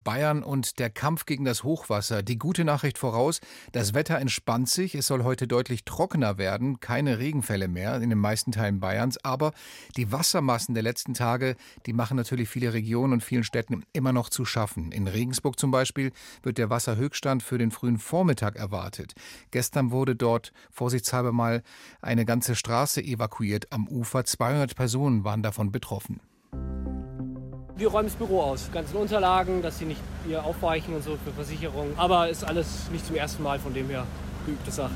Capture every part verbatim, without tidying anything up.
Bayern und der Kampf gegen das Hochwasser. Die gute Nachricht voraus, das Wetter entspannt sich. Es soll heute deutlich trockener werden. Keine Regenfälle mehr in den meisten Teilen Bayerns. Aber die Wassermassen der letzten Tage, die machen natürlich viele Regionen und vielen Städten immer noch zu schaffen. In Regensburg zum Beispiel wird der Wasserhöchststand für den frühen Vormittag erwartet. Gestern wurde dort vorsichtshalber mal eine ganze Straße evakuiert am Ufer. zweihundert Personen waren davon betroffen. Wir räumen das Büro aus. Die ganzen Unterlagen, dass sie nicht hier aufweichen und so für Versicherungen. Aber ist alles nicht zum ersten Mal, von dem her geübte Sache.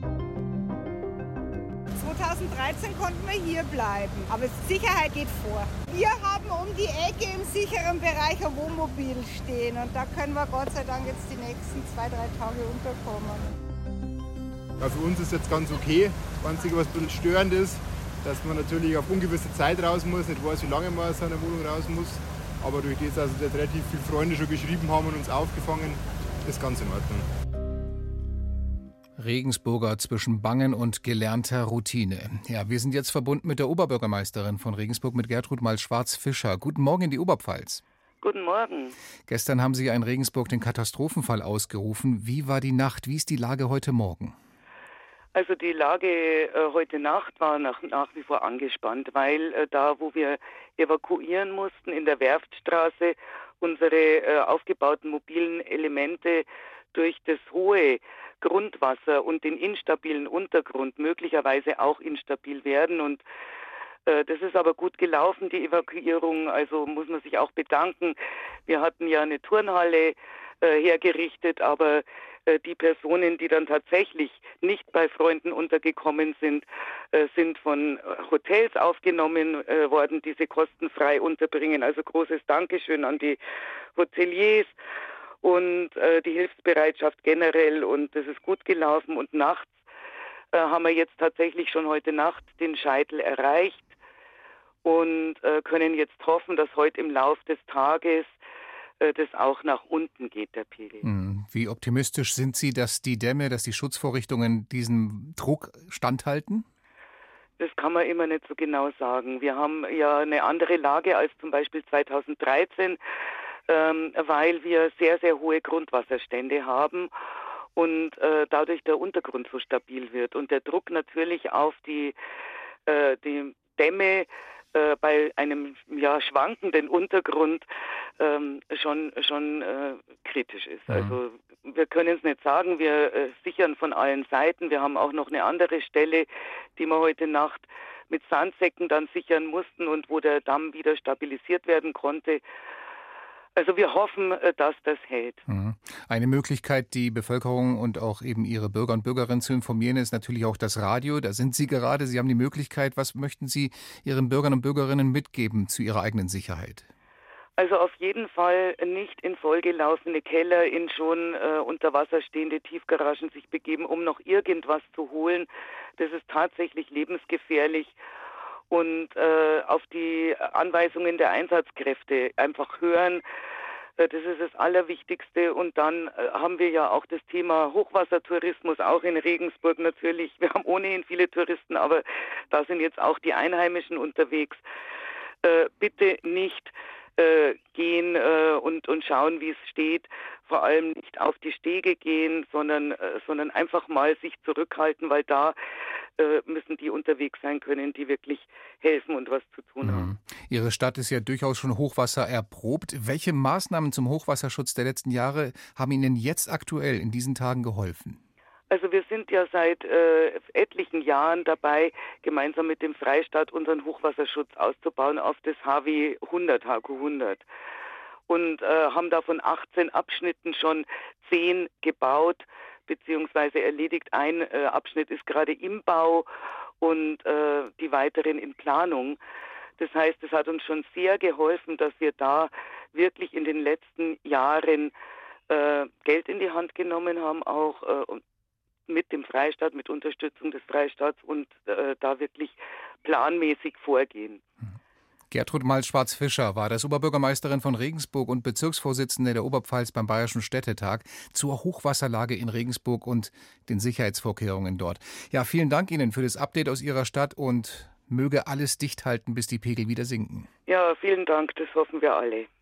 zweitausenddreizehn konnten wir hier bleiben, aber Sicherheit geht vor. Wir haben um die Ecke im sicheren Bereich ein Wohnmobil stehen und da können wir Gott sei Dank jetzt die nächsten zwei, drei Tage unterkommen. Ja, für uns ist jetzt ganz okay. Das Einzige, was ein bisschen störend ist, dass man natürlich auf ungewisse Zeit raus muss, nicht weiß, wie lange man aus seiner Wohnung raus muss. Aber durch das, dass uns jetzt relativ viele Freunde schon geschrieben haben und uns aufgefangen, ist ganz in Ordnung. Regensburger zwischen Bangen und gelernter Routine. Ja, wir sind jetzt verbunden mit der Oberbürgermeisterin von Regensburg, mit Gertrud Malsch-Schwarz-Fischer. Guten Morgen in die Oberpfalz. Guten Morgen. Gestern haben Sie in Regensburg den Katastrophenfall ausgerufen. Wie war die Nacht? Wie ist die Lage heute Morgen? Also die Lage äh, heute Nacht war nach, nach wie vor angespannt, weil äh, da, wo wir evakuieren mussten, in der Werftstraße, unsere äh, aufgebauten mobilen Elemente durch das hohe Grundwasser und den instabilen Untergrund möglicherweise auch instabil werden. Und äh, das ist aber gut gelaufen, die Evakuierung. Also muss man sich auch bedanken. Wir hatten ja eine Turnhalle äh, hergerichtet, aber die Personen, die dann tatsächlich nicht bei Freunden untergekommen sind, sind von Hotels aufgenommen worden, die sie kostenfrei unterbringen. Also großes Dankeschön an die Hoteliers und die Hilfsbereitschaft generell. Und das ist gut gelaufen. Und nachts haben wir jetzt tatsächlich schon heute Nacht den Scheitel erreicht und können jetzt hoffen, dass heute im Lauf des Tages das auch nach unten geht, der Pegel. Wie optimistisch sind Sie, dass die Dämme, dass die Schutzvorrichtungen diesem Druck standhalten? Das kann man immer nicht so genau sagen. Wir haben ja eine andere Lage als zum Beispiel zweitausenddreizehn, ähm, weil wir sehr, sehr hohe Grundwasserstände haben und äh, dadurch der Untergrund so stabil wird und der Druck natürlich auf die, äh, die Dämme äh, bei einem ja, schwankenden Untergrund ähm, schon, schon äh, kritisch ist. Mhm. Also wir können es nicht sagen, wir äh, sichern von allen Seiten. Wir haben auch noch eine andere Stelle, die wir heute Nacht mit Sandsäcken dann sichern mussten und wo der Damm wieder stabilisiert werden konnte. Also wir hoffen, dass das hält. Eine Möglichkeit, die Bevölkerung und auch eben Ihre Bürger und Bürgerinnen zu informieren, ist natürlich auch das Radio. Da sind Sie gerade. Sie haben die Möglichkeit. Was möchten Sie Ihren Bürgern und Bürgerinnen mitgeben zu ihrer eigenen Sicherheit? Also auf jeden Fall nicht in vollgelaufene Keller, in schon äh, unter Wasser stehende Tiefgaragen sich begeben, um noch irgendwas zu holen. Das ist tatsächlich lebensgefährlich. Und äh, auf die Anweisungen der Einsatzkräfte einfach hören. Äh, das ist das Allerwichtigste. Und dann äh, haben wir ja auch das Thema Hochwassertourismus, auch in Regensburg natürlich. Wir haben ohnehin viele Touristen, aber da sind jetzt auch die Einheimischen unterwegs. Äh, bitte nicht äh, gehen äh, und, und schauen, wie es steht. Vor allem nicht auf die Stege gehen, sondern, äh, sondern einfach mal sich zurückhalten, weil da äh, müssen die unterwegs sein können, die wirklich helfen und was zu tun haben. Mhm. Ihre Stadt ist ja durchaus schon Hochwasser erprobt. Welche Maßnahmen zum Hochwasserschutz der letzten Jahre haben Ihnen jetzt aktuell in diesen Tagen geholfen? Also wir sind ja seit äh, etlichen Jahren dabei, gemeinsam mit dem Freistaat unseren Hochwasserschutz auszubauen auf das H W hundert, H Q hundert. Und äh, haben davon achtzehn Abschnitten schon zehn gebaut beziehungsweise erledigt. Ein äh, Abschnitt ist gerade im Bau und äh, die weiteren in Planung. Das heißt, es hat uns schon sehr geholfen, dass wir da wirklich in den letzten Jahren äh, Geld in die Hand genommen haben, auch äh, mit dem Freistaat, mit Unterstützung des Freistaats und äh, da wirklich planmäßig vorgehen. Gertrud Malsch-Schwarz-Fischer war das Oberbürgermeisterin von Regensburg und Bezirksvorsitzende der Oberpfalz beim Bayerischen Städtetag zur Hochwasserlage in Regensburg und den Sicherheitsvorkehrungen dort. Ja, vielen Dank Ihnen für das Update aus Ihrer Stadt und möge alles dicht halten, bis die Pegel wieder sinken. Ja, vielen Dank, das hoffen wir alle.